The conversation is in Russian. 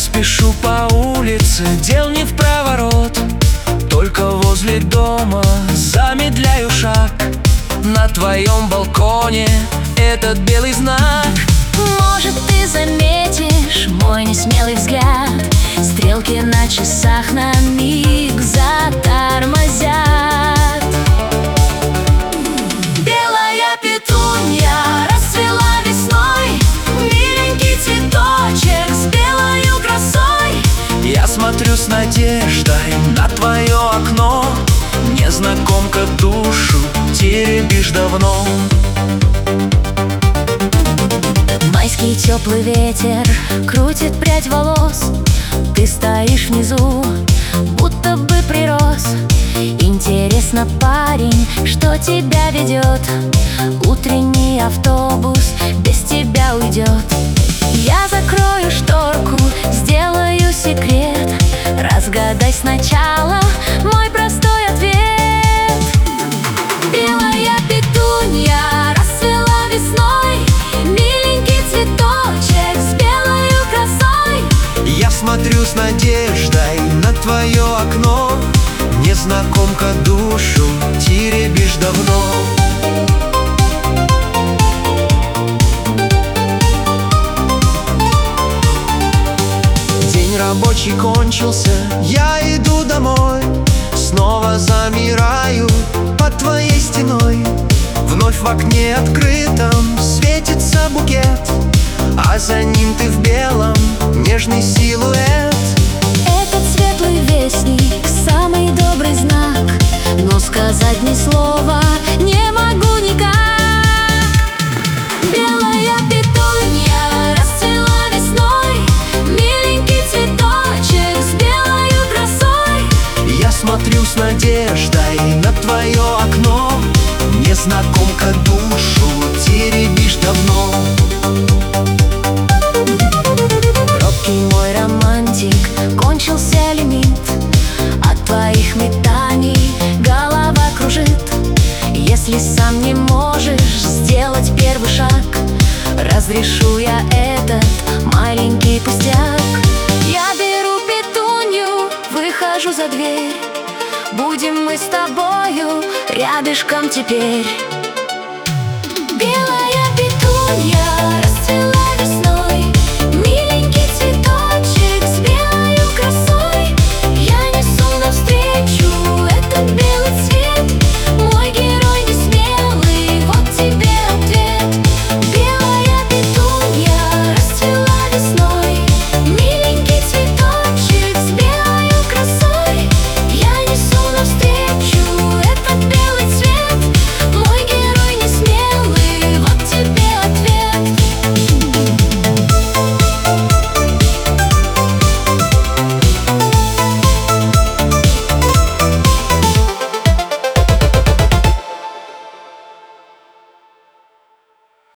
спешу по улице, дел не в проворот. Только возле дома замедляю шаг. На твоем балконе этот белый знак. Может, ты заметишь мой несмелый взгляд. Стрелки на часах на миг затормозят. Белая петунья расцвела весной, миленький цветочек с белою красой. Я смотрю с надеждой на твое окно. Незнакомка, душу теребишь давно. Майский теплый ветер крутит прядь волос. Ты стоишь внизу, будто бы прирос. Интересно, парень, что тебя ведет? Утренний автобус без тебя уйдет. Я закрою шторку, сделаю секрет. Разгадай сначала мой простой ответ. Белая петунья расцвела весной, миленький цветочек с белою красой. Я смотрю с надеждой на твое окно. Незнакомка, душу теребишь давно. День рабочий кончился, я иду домой. Снова замираю под твоей стеной. Вновь в окне открытом светится букет, а за ним ты в белом, нежный силуэт. Этот светлый вестник — самый добрый знак, но сказать ни слова не могу никак. Белая петунья расцвела весной, миленький цветочек с белою красой. Я смотрю с надеждой на твое окно. Незнакомка, душу теребишь давно. Робкий мой романтик, кончился лимит. От твоих метаний голова кружит. Если сам не можешь сделать первый шаг, разрешу я этот маленький пустяк. Я беру петунью, выхожу за дверь. Будем мы с тобою рядышком теперь. Белая петунья